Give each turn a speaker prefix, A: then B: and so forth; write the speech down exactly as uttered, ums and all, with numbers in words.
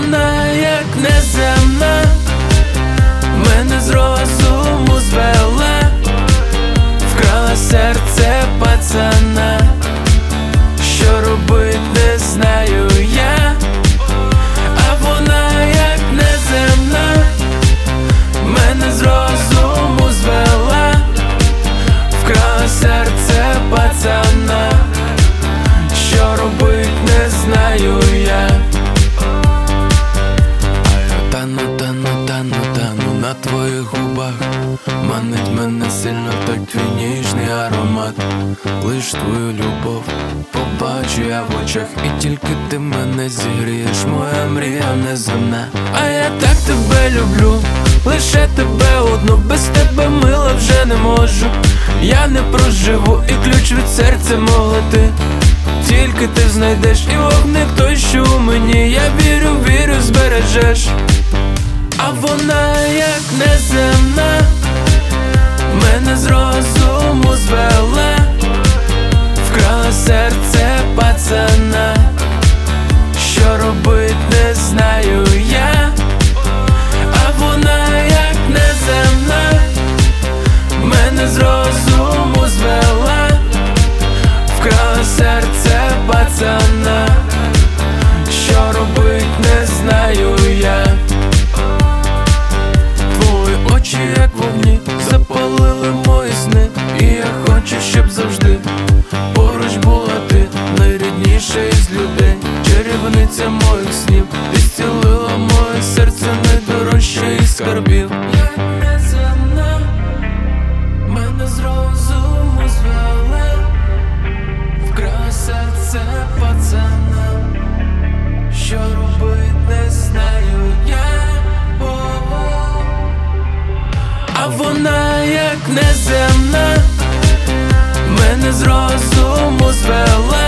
A: вона як неземна, мене з розуму звела, вкрала серце пацана. Що робить, не знаю я, а вона як неземна, мене з розуму звела, вкрала серце пацана. Що робить, не знаю я. А я тану, тану, тану, тану на твоїх губах. Манить мене сильно так твій ніжний аромат. Лиш твою любов побачу я в очах, і тільки ти мене зігрієш, моя мрія неземна. А я так тебе люблю, лише тебе одну, без тебе, мила, вже не можу. Я не проживу, і ключ від серця мого ти. Тільки ти знайдеш, і вогник той, що у мені. Я вірю, вірю, збережеш. А вона як неземна, мене з розуму звела, вкрала серце пацана. Що робить, не знаю я, а вона як неземна, мене з розуму звела, вкрала серце пацана. Що робить, не знаю я. Твої очі як вогні запалили мої сни, і я хочу, щоб завжди поруч була ти, найрідніша із людей, чарівниця моїх снів. Ти зцілила моє серце, найдорожче із скарбів. Як неземна, мене з розуму звела, вкрала серце пацана. Що робить, не знаю я. О-о. А вона як неземна, мене з розуму звела,